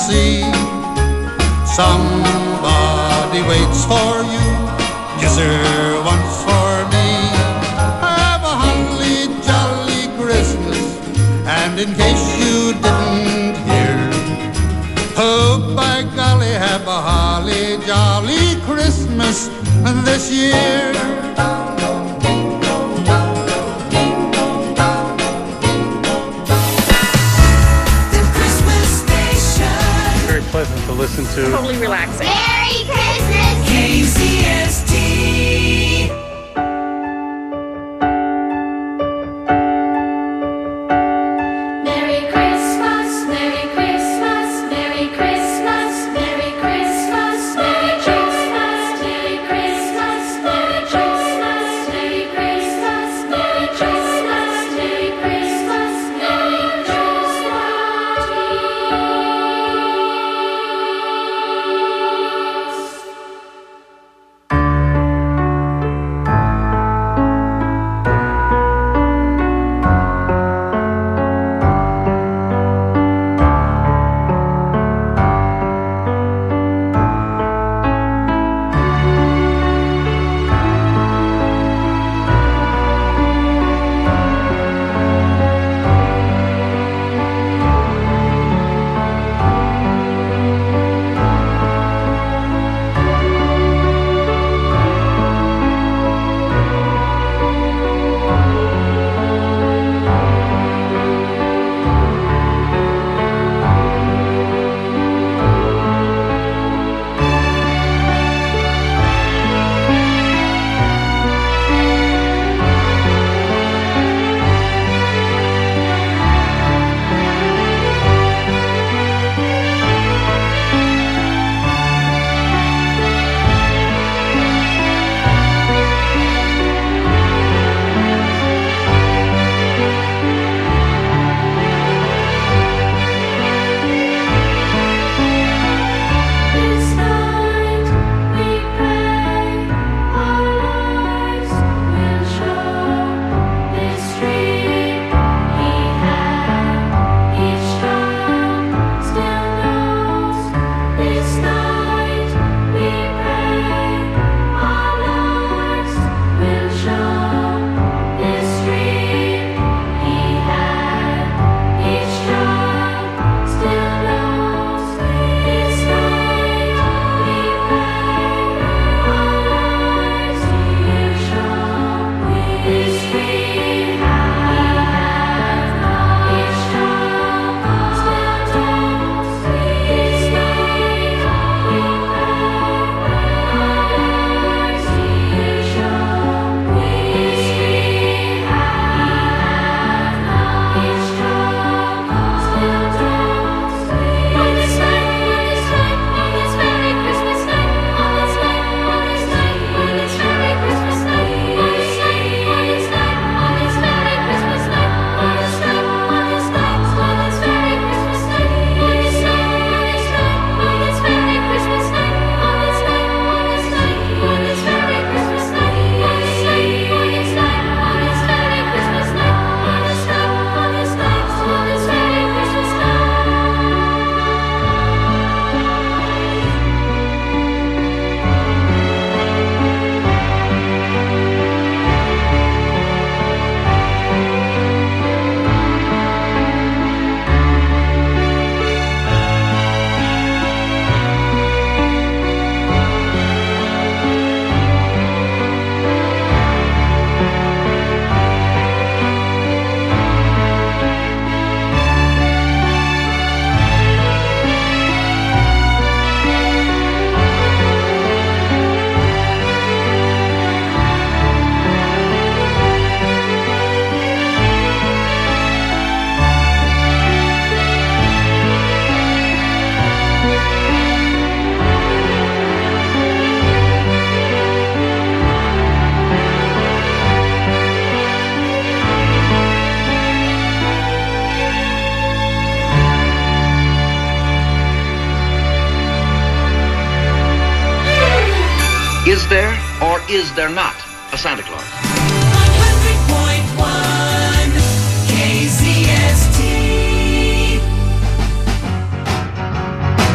see. Somebody waits for you, yes sir, once for me. Have a holly jolly Christmas, and in case you didn't hear, oh by golly, have a holly jolly Christmas this year. Pleasant to listen to. Totally relaxing. Merry Christmas, KZST. Merry Christmas, Merry Christmas, Merry Christmas, Merry Christmas, Merry Christmas, Merry Christmas, Merry Christmas, Merry Christmas, Merry Christmas, Merry Christmas, Merry Is there or is there not a Santa Claus? 100.1 KZST.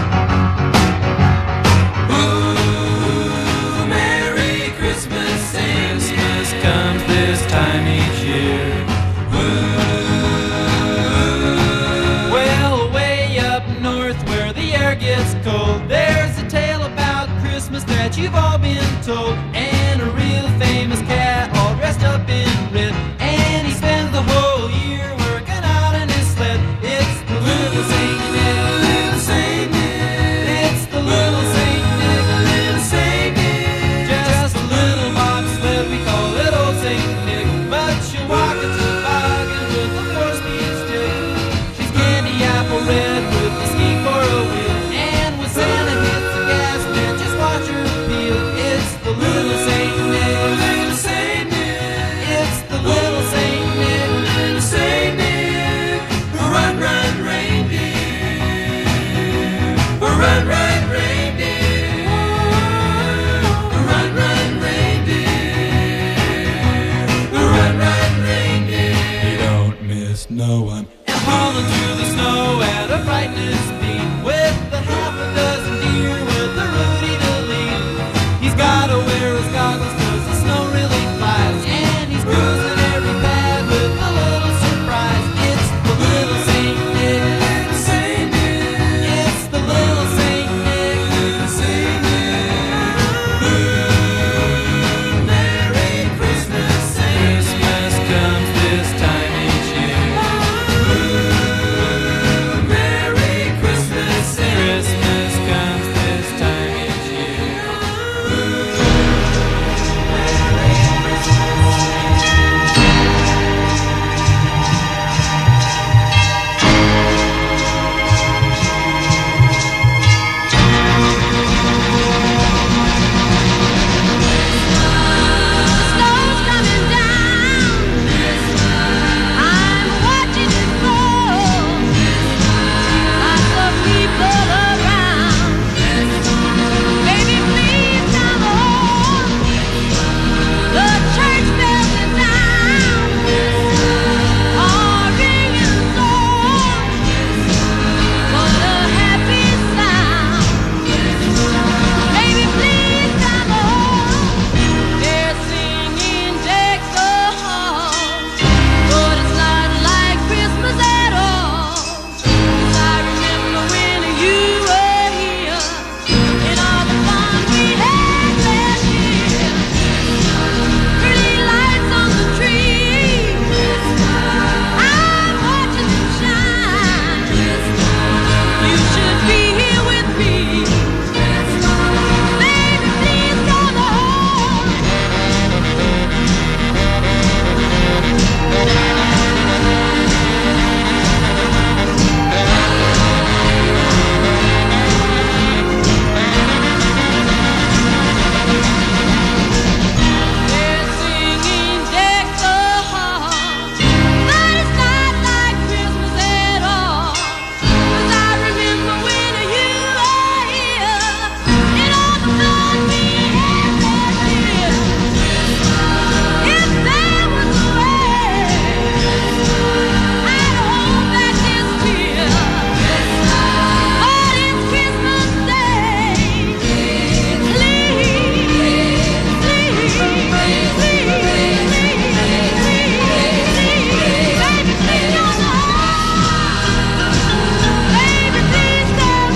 air gets cold. There's a tale about Christmas that you've all been told, and a real famous cat all dressed up in red, and he spends the whole year working out in his sled. It's the little Saint Nick, little Saint Nick. It's the little Saint Nick, little Saint Nick. Just a little box sled, we call it old Saint Nick, but she'll walk a toboggan with a 4-speed stick. She's candy apple red with a ski for a wheel, and when Santa hits the gas, man, just watch her peel. It's the little Saint Nick, little Saint Nick. It's the little Saint Nick, little Saint Nick. Run, run, reindeer. Run, run, reindeer. Run, run, reindeer. Run, run, reindeer. You don't miss no one. And hauling through the snow at a frightening speed, with a half a dozen deer with a Rudy to lead. He's gotta wear his goggles 'cause the snow really flies, and he's cruising every pad with a little surprise. It's the little Saint Nick, little Saint Nick. It's the little Saint Nick, little Saint Nick. Merry Christmas, Saint Christmas comes this time each year. Merry Christmas, Saint Christmas comes this time each year. Snow's coming down. I'm watching it fall. Lots of people around. Baby, please sound the horn. The church bells are down. Are ringing song. What a happy sound. Baby, please sound the horn. They're singing deck the halls, but it's not like Christmas at all. 'Cause I remember when you were here, and all the fun we had last year. Pretty lights on the tree, I'm watching them shine. You should be here with me. Baby, please sound the horn. They're singing deck the halls, but it's not like Christmas at all. 'Cause I remember when you were here, and all the fun we had last year. If there was a way, I'd hold back this tear. But it's Christmas Day. Please, baby, please don't baby, please don't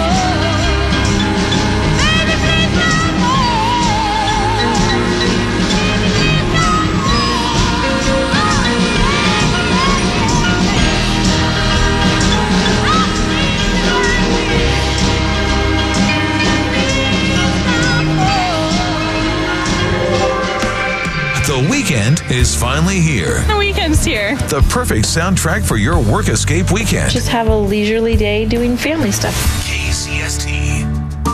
baby, please don't The weekend is finally here. The weekend's here. The perfect soundtrack for your work escape weekend. Just have a leisurely day doing family stuff. KCST.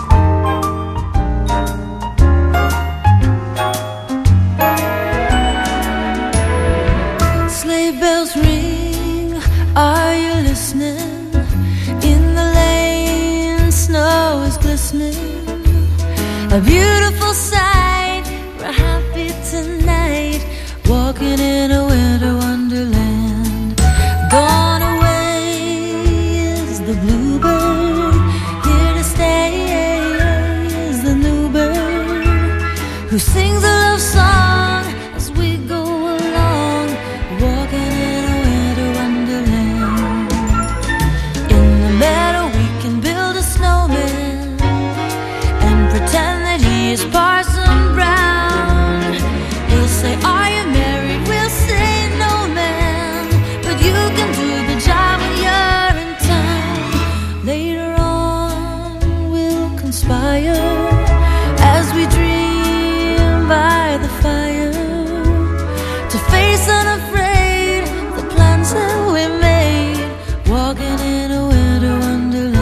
Sleigh bells ring, are you listening? In the lane, snow is glistening. A beautiful sight, we're happy tonight, walking in a winter wonderland. Gone away is the bluebird, here to stay is the new bird, who sings a love song as we go along, walking in a winter wonderland. In the meadow we can build a snow fire, as we dream by the fire, to face unafraid the plans that we made, walking in a winter wonderland.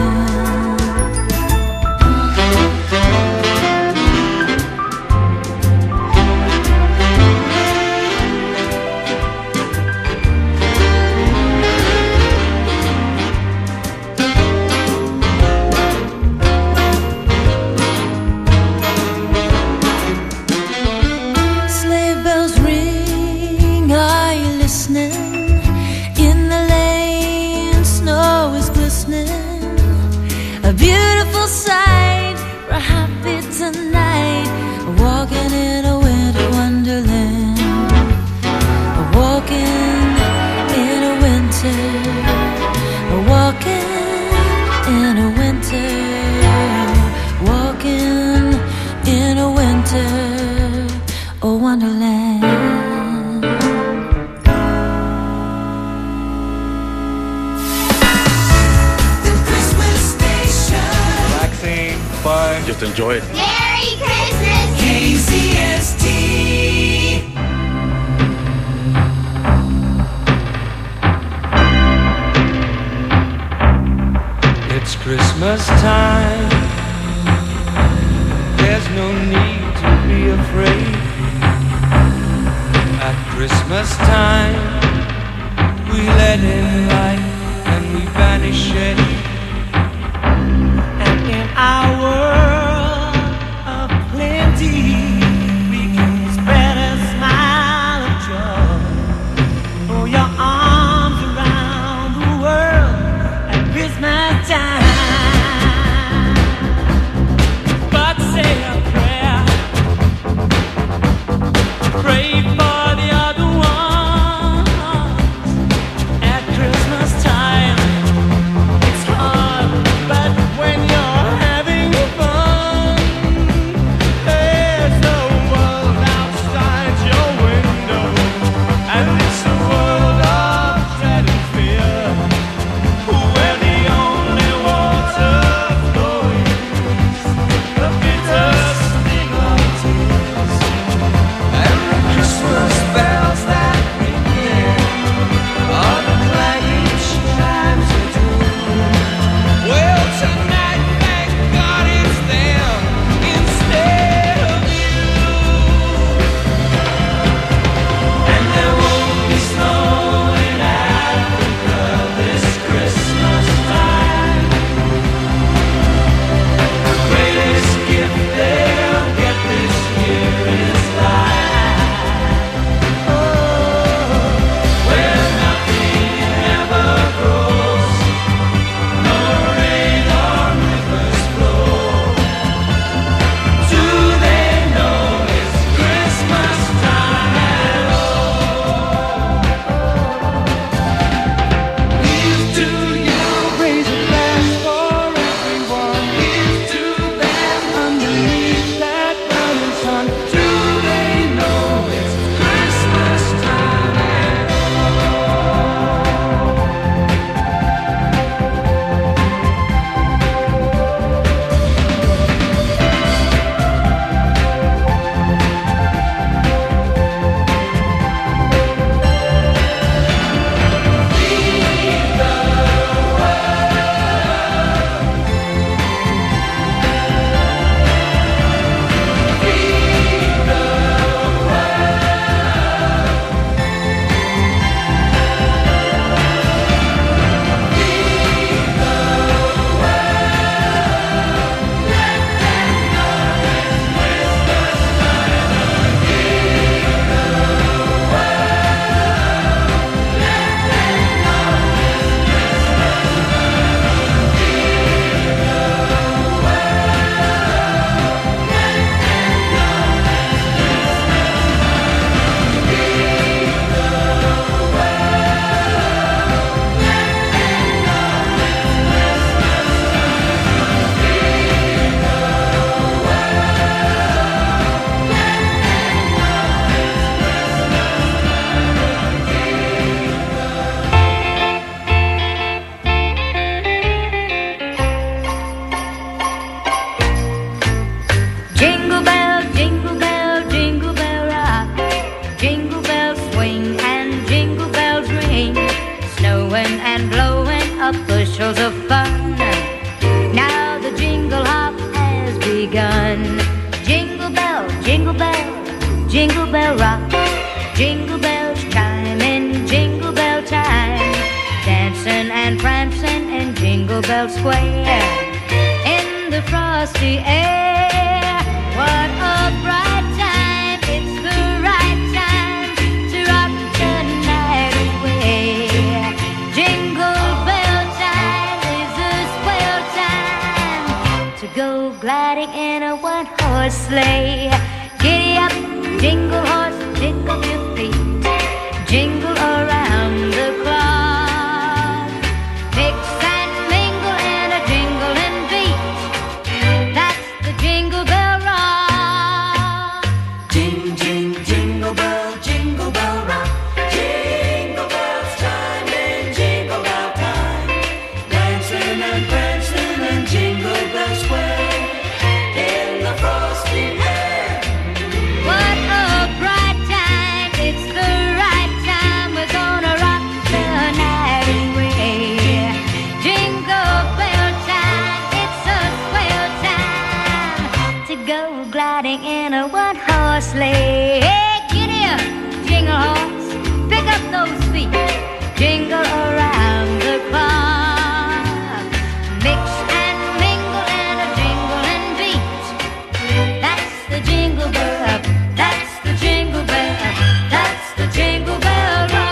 Sleigh bells ring, are you listening? In the lane, snow is glistening. A beautiful sight, we're happy tonight, walking in a winter wonderland. Walking in a winter, walking in a winter, walking in a winter, oh wonderland. relaxing, fun, just enjoy it. Merry Christmas! KZST. It's Christmas time. There's no need to be afraid. At Christmas time, we let in light and we banish shade. And in our world of plenty, we can spread a smile of joy. Throw your arms around the world at Christmas time. But say a prayer, pray for the other ones. At Christmas time, it's hard. Bell Square in the frosty air. What a bright time, it's the right time to rock the night away. Jingle bell time is a swell time to go gliding in a one-horse sleigh. Giddy up, jingle horse, pick up your feet, jingle around the clock. Mix and mingle in a jingling beat. That's the Jingle Bell Rock. Jing, jing, jingle bell rock. Jingle bells chime in jingle bell time. Dancing and prancing and Jingle Bell Square in the frosty air. What a bright time, it's the right time. We're gonna rock the night away. Jingle bell time, it's a swell time to go gliding in a one-horse sleigh. Hey, giddy up, jingle horse, pick up those feet, jingle around the clock. Mix and mingle in a jingling beat. That's the Jingle Bell, that's the Jingle Bell, that's the Jingle Bell Rock.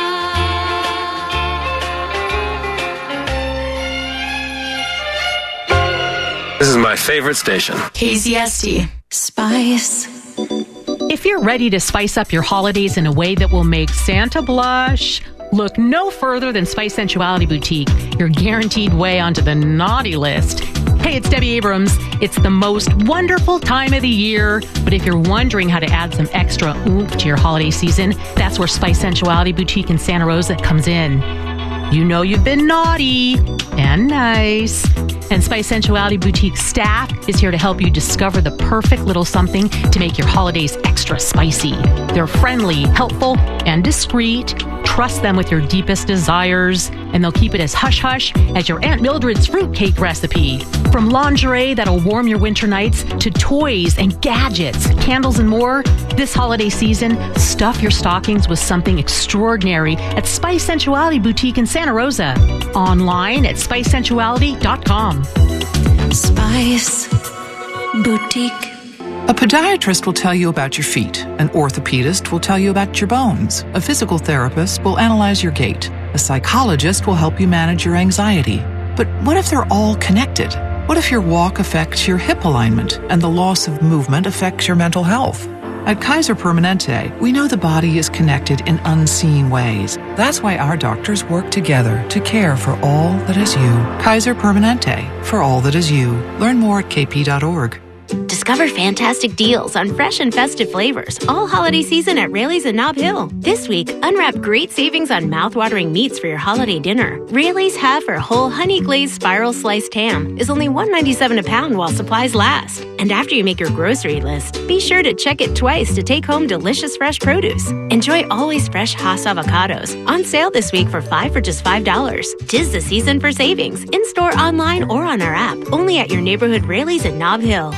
This is my favorite station. KZST. Spice. If you're ready to spice up your holidays in a way that will make Santa blush, look no further than Spice Sensuality Boutique, your guaranteed way onto the naughty list. Hey, it's Debbie Abrams. It's the most wonderful time of the year, but if you're wondering how to add some extra oomph to your holiday season, that's where Spice Sensuality Boutique in Santa Rosa comes in. You know you've been naughty and nice, and Spice Sensuality Boutique staff is here to help you discover the perfect little something to make your holidays extra spicy. They're friendly, helpful, and discreet. Trust them with your deepest desires, and they'll keep it as hush-hush as your Aunt Mildred's fruitcake recipe. From lingerie that'll warm your winter nights to toys and gadgets, candles and more, this holiday season, stuff your stockings with something extraordinary at Spice Sensuality Boutique in Santa Rosa. Online at spicesensuality.com. Spice Boutique. A podiatrist will tell you about your feet. An orthopedist will tell you about your bones. A physical therapist will analyze your gait. A psychologist will help you manage your anxiety. But what if they're all connected? What if your walk affects your hip alignment and the loss of movement affects your mental health? At Kaiser Permanente, we know the body is connected in unseen ways. That's why our doctors work together to care for all that is you. Kaiser Permanente, for all that is you. Learn more at kp.org. Discover fantastic deals on fresh and festive flavors all holiday season at Raley's in Nob Hill. This week, unwrap great savings on mouth-watering meats for your holiday dinner. Raley's half or whole honey-glazed spiral sliced ham is only $1.97 a pound while supplies last. And after you make your grocery list, be sure to check it twice to take home delicious fresh produce. Enjoy always fresh Hass avocados on sale this week for 5 for just $5. 'Tis the season for savings, in-store, online, or on our app. Only at your neighborhood Raley's in Nob Hill.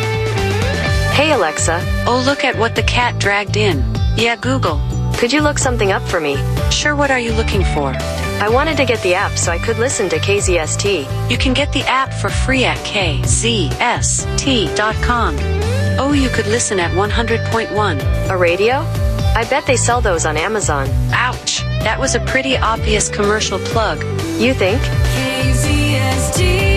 Hey Alexa, oh look at what the cat dragged in. Yeah, Google. Could you look something up for me? Sure, what are you looking for? I wanted to get the app so I could listen to KZST. You can get the app for free at kzst.com. Oh, you could listen at 100.1. A radio? I bet they sell those on Amazon. Ouch, that was a pretty obvious commercial plug. You think? KZST.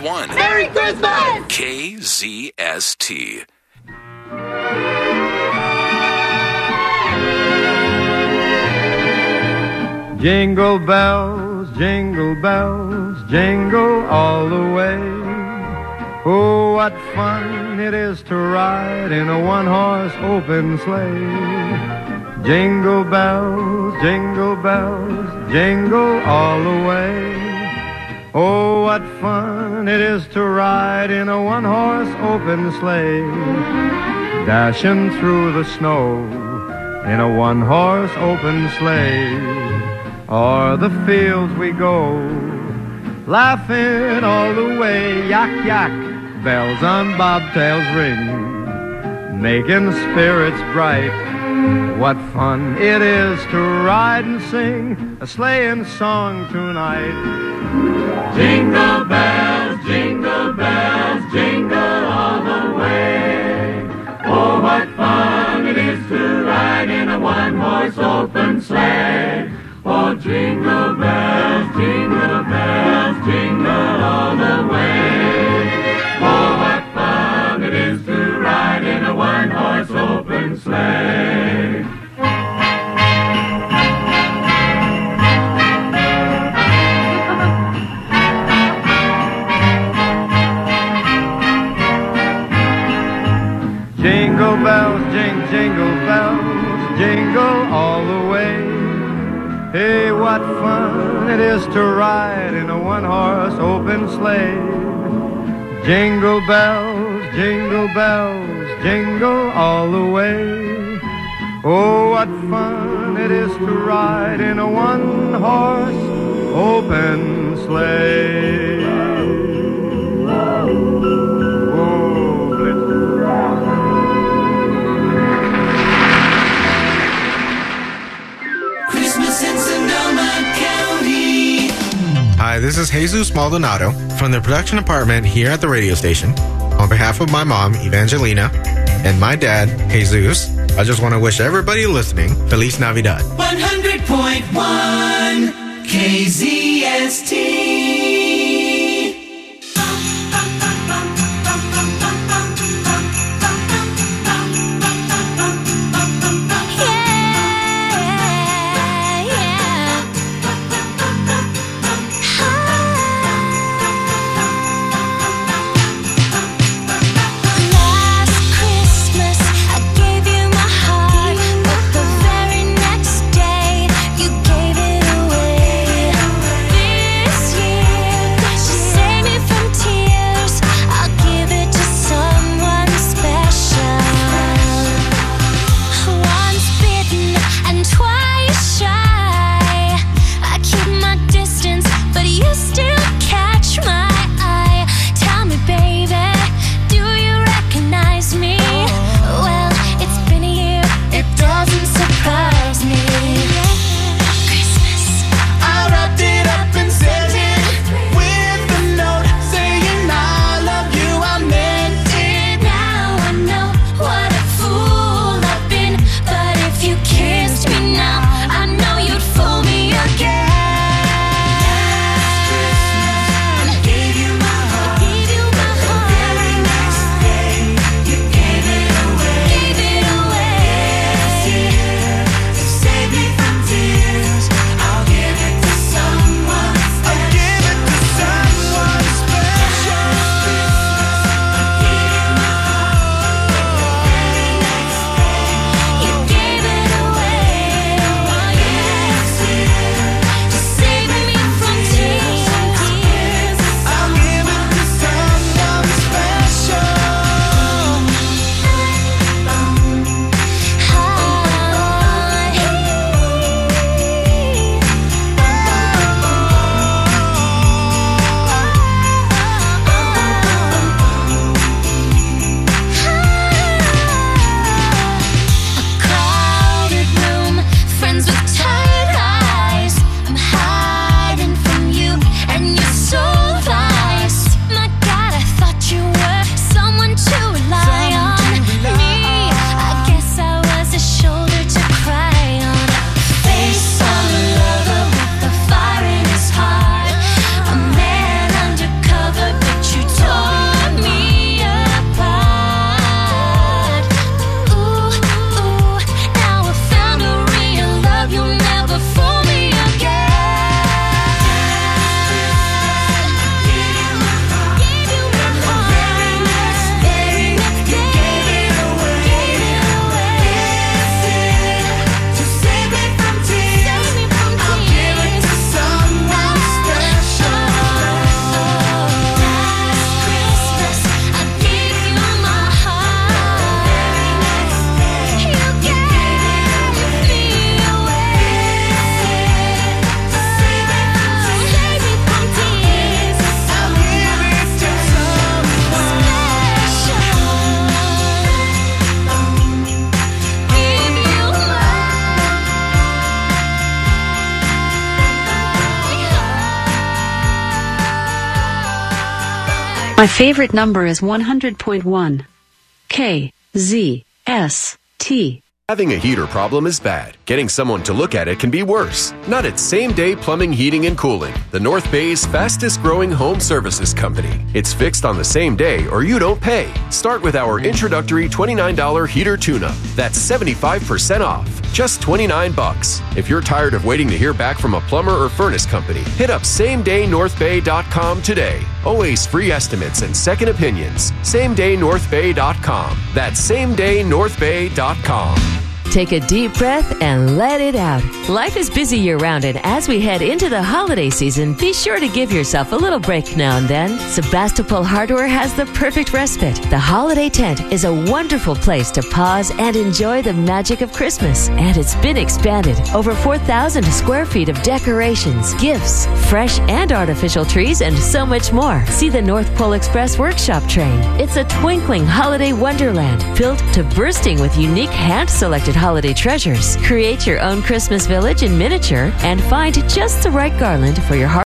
101.1. Merry Christmas! KZST. Jingle bells, jingle all the way. Oh, what fun it is to ride in a one-horse open sleigh. Jingle bells, jingle all the way. Oh, what fun it is to ride in a one-horse open sleigh. Dashing through the snow in a one-horse open sleigh. O'er the fields we go, laughing all the way. Yak, yak, bells on bobtails ring, making spirits bright. What fun it is to ride and sing a sleighing song tonight. Jingle bells, jingle all the way. Oh, what fun it is to ride in a one-horse open sleigh. Oh, jingle bells, jingle all the way. Oh, what fun it is to ride in a one-horse open sleigh. Jingle bells, jingle bells, jingle all the way. Hey, what fun it is to ride in a one-horse open sleigh. Jingle bells, jingle all the way. Oh, what fun it is to ride in a one-horse open sleigh. Christmas in Sonoma County. Hi, this is Jesus Maldonado from the production department here at the radio station. On behalf of my mom, Evangelina, and my dad, Jesus, I just want to wish everybody listening Feliz Navidad. 100.1 KZST. This My favorite number is 100.1. KZST. Having a heater problem is bad. Getting someone to look at it can be worse. Not at Same Day Plumbing, Heating, and Cooling, the North Bay's fastest growing home services company. It's fixed on the same day or you don't pay. Start with our introductory $29 heater tune-up. That's 75% off. Just $29. If you're tired of waiting to hear back from a plumber or furnace company, hit up SameDayNorthBay.com today. Always free estimates and second opinions. SameDayNorthBay.com. That's SameDayNorthBay.com. Take a deep breath and let it out. Life is busy year-round, and as we head into the holiday season, be sure to give yourself a little break now and then. Sebastopol Hardware has the perfect respite. The holiday tent is a wonderful place to pause and enjoy the magic of Christmas. And it's been expanded. Over 4,000 square feet of decorations, gifts, fresh and artificial trees, and so much more. See the North Pole Express workshop train. It's a twinkling holiday wonderland filled to bursting with unique hand-selected holiday treasures. Create your own Christmas village in miniature and find just the right garland for your